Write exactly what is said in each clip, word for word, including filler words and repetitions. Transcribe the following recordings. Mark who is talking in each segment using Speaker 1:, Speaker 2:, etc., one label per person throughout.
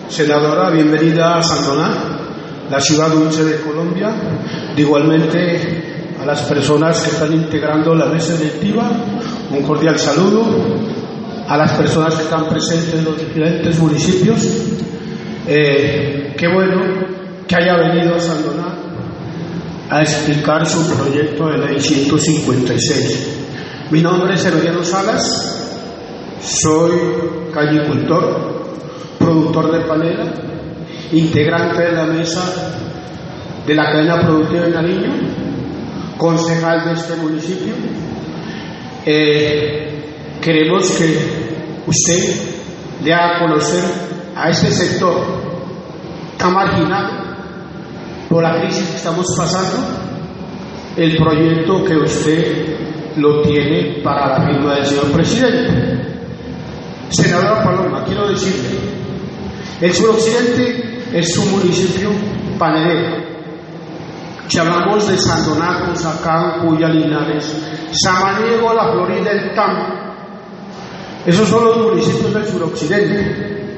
Speaker 1: Senadora, bienvenida a Sandoná, la ciudad dulce de Colombia. Igualmente a las personas que están integrando la mesa directiva, un cordial saludo. A las personas que están presentes en los diferentes municipios, eh, qué bueno que haya venido a Sandoná a explicar su proyecto de ley ciento cincuenta y seis. Mi nombre es Emiliano Salas, soy cañicultor, productor de panela, integrante de la mesa de la cadena productiva de Nariño, concejal de este municipio. Eh, queremos que usted le haga conocer a este sector tan marginado por la crisis que estamos pasando el proyecto que usted lo tiene para la firma del señor presidente. Senadora Paloma, quiero decirle, el suroccidente es un municipio panelero. Si hablamos de Sandoná, Consacán, Cuya, Linares, Samaniego, La Florida, El Tambo, esos son los municipios del suroccidente.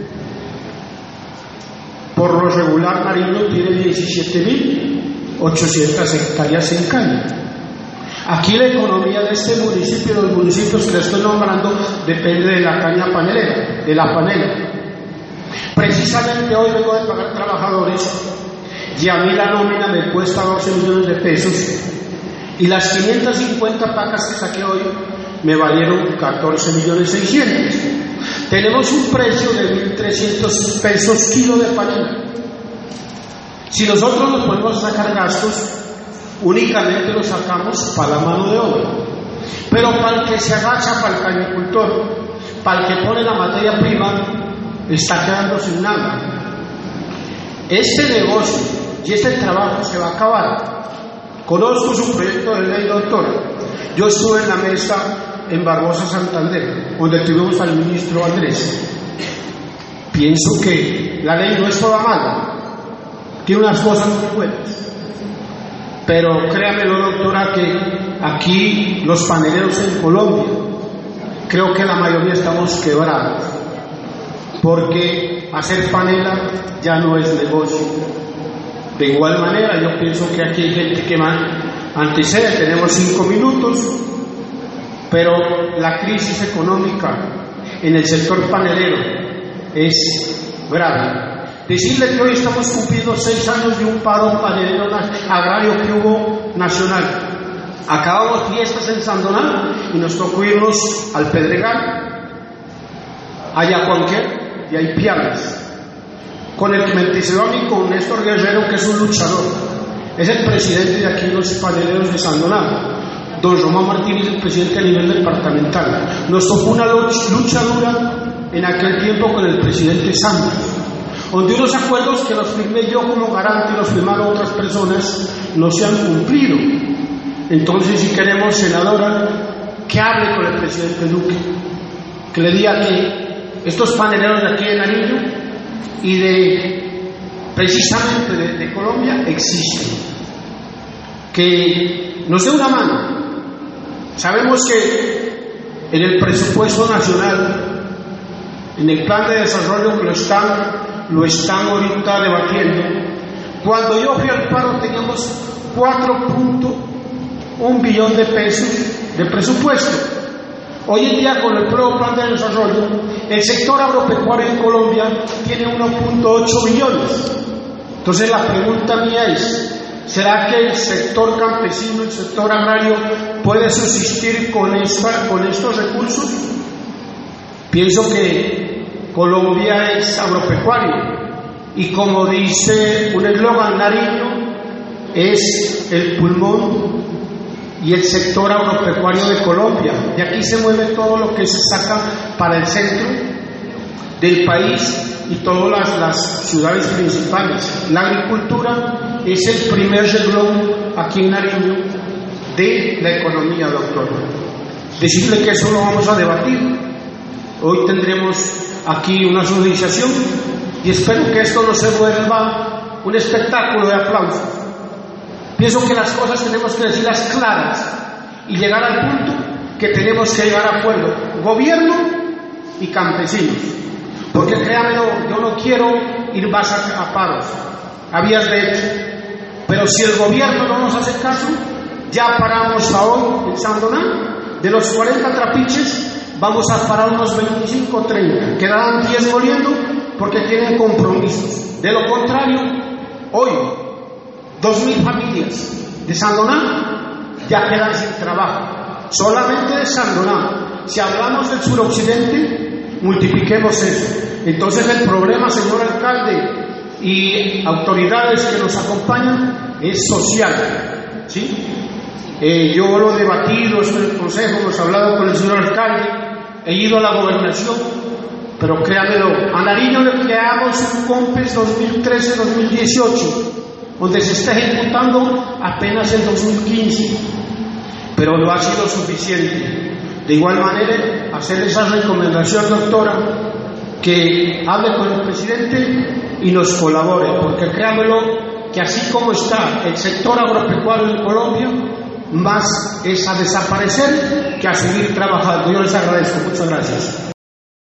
Speaker 1: Por lo regular, Nariño tiene diecisiete mil ochocientas hectáreas en caña. Aquí la economía de este municipio, de los municipios que le estoy nombrando, depende de la caña panelera, de la panela. Precisamente hoy vengo de pagar trabajadores y a mí la nómina me cuesta doce millones de pesos y las quinientas cincuenta pacas que saqué hoy me valieron catorce millones seiscientos. Tenemos un precio de mil trescientos pesos kilo de panela. Si nosotros nos podemos sacar gastos, únicamente lo sacamos para la mano de obra. Pero para el que se agacha, para el cañicultor, para el que pone la materia prima, está quedando sin nada. Este negocio y este trabajo se va a acabar. Conozco su proyecto de ley, doctor. Yo estuve en la mesa en Barbosa, Santander, donde tuvimos al ministro Andrés. Pienso que la ley no es toda mala, tiene unas cosas muy buenas, pero créamelo, doctora, que aquí los paneleros en Colombia, creo que la mayoría estamos quebrados, porque hacer panela ya no es negocio. De igual manera, yo pienso que aquí hay gente que más antecede, tenemos cinco minutos, pero la crisis económica en el sector panelero es grave. Decirle que hoy estamos cumpliendo seis años de un paro panelero agrario que hubo nacional. Acabamos fiestas en Sandoná y nos tocó irnos al Pedregal, allá Juanquer y a Ipiales, con el que me antecedió a mí, con Néstor Guerrero, que es un luchador, es el presidente de aquí los paneleros de Sandoná. Don Román Martínez, el presidente a nivel departamental. Nos tocó una lucha dura en aquel tiempo con el presidente Santos, donde unos acuerdos que los firmé yo como garante y los firmaron otras personas no se han cumplido. Entonces, si queremos, senadora, que hable con el presidente Duque, que le diga que estos paneleros de aquí de Nariño y de precisamente de, de Colombia existen, que nos dé una mano. Sabemos que en el presupuesto nacional, en el plan de desarrollo que lo están, lo están ahorita debatiendo, cuando yo fui al paro teníamos cuatro punto uno billón de pesos de presupuesto. Hoy en día, con el nuevo plan de desarrollo, el sector agropecuario en Colombia tiene uno punto ocho billones. Entonces la pregunta mía es, ¿será que el sector campesino, el sector agrario, puede subsistir con, esta, con estos recursos? Pienso que Colombia es agropecuario y, como dice un eslogan, Nariño es el pulmón y el sector agropecuario de Colombia. De aquí se mueve todo lo que se saca para el centro del país y todas las, las ciudades principales. La agricultura es el primer renglón aquí en Nariño de la economía, doctor. Decirle que eso lo vamos a debatir. Hoy tendremos aquí una asociación y espero que esto no se vuelva un espectáculo de aplausos. Pienso que las cosas tenemos que decirlas claras y llegar al punto que tenemos que llegar a acuerdo, gobierno y campesinos. porque créanmelo, yo no quiero ir más a, a paros, a vías de hecho, pero si el gobierno no nos hace caso, ya paramos a hoy en Sandoná, de los cuarenta trapiches, vamos a parar unos veinticinco o treinta, quedarán diez muriendo porque tienen compromisos. De lo contrario, hoy, dos mil familias de Sandoná ya quedan sin trabajo, solamente de Sandoná. Si hablamos del suroccidente, multipliquemos eso. Entonces el problema, señor alcalde y autoridades que nos acompañan, es social, ¿sí? Eh, yo lo he debatido en el consejo, hemos hablado con el señor alcalde, he ido a la gobernación, pero créanmelo, a Nariño le creamos un COMPES dos mil trece dos mil dieciocho, donde se está ejecutando apenas en dos mil quince, pero no ha sido suficiente. De igual manera, hacer esa recomendación, doctora, que hable con el presidente y nos colabore, porque créanmelo que así como está el sector agropecuario en Colombia, más es a desaparecer que a seguir trabajando. Yo les agradezco, muchas gracias.